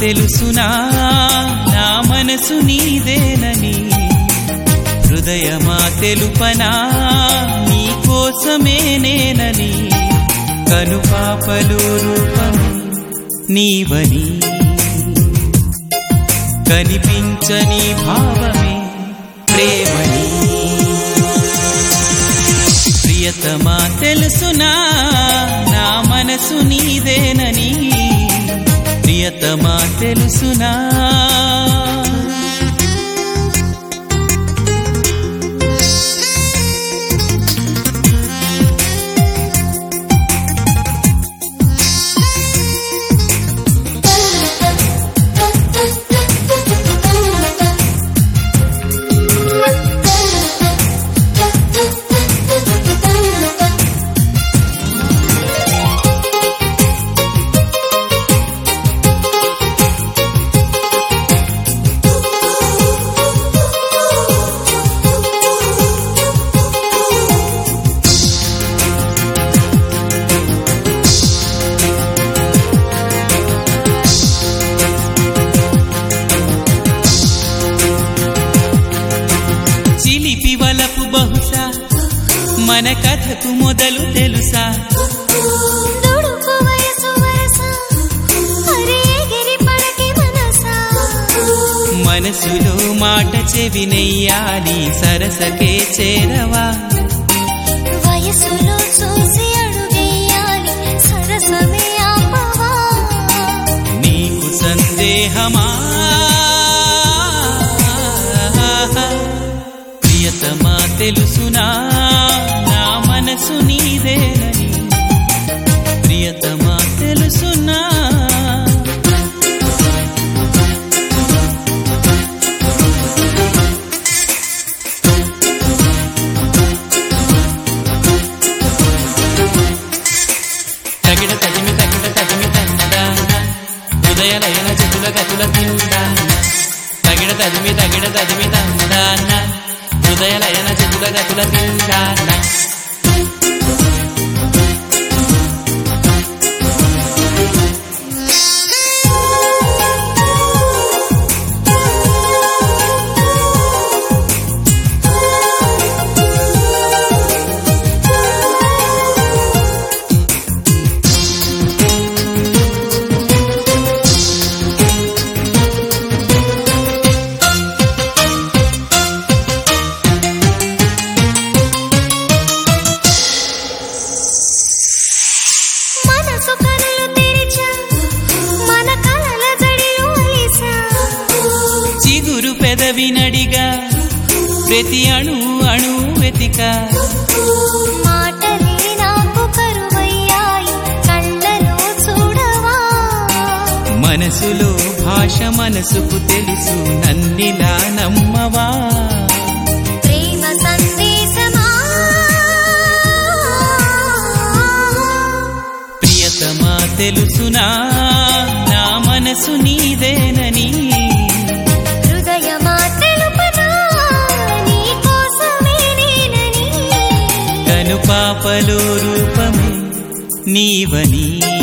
తెలుసునా నా మనసు నీదేనని హృదయమా తెలుపనా నీ కోసమే నేనని కనుపాపలు రూపమే నీవని కనిపించని భావమే ప్రేమని ప్రియతమా తెలుసునా నా మనసు నీదేనని ప్రియతమా తెలుసునా చిలిపి వలపు బహుశా మన కథకు మొదలు తెలుసా మనసులో మాట చెవినెయ్యాలి సరసకే చేరవా వయసులో చూసి అడుగేయాలి సరసమే ఆపవా నీకు సందేహమా ప్రియతమా తెలుసునా నా మనసు నీదేనని ప్రియతమా తెలుసునా తగిడ తదిమి తన్నదాన హృదయలయన చెతుల గతుల తిందాన తగిడ తదిమి తన్నదాన హృదయలయన చెతుల గతుల తిందాన చిగురు పెదవి నడిగా ప్రతి అణు అణు వెతిక మాటలే నాకు కరువయ్యాయి కళ్ళలో చూడవా మనసులో భాష మనసుకు తెలుసు నన్నిలా నమ్మవా ప్రేమ సందేశమా ప్రియతమా తెలుసునా నా మనసు నీదేనని హృదయమా తెలుపనా నీ కోసమే నేనని కనుపాపలో రూపమే నీవని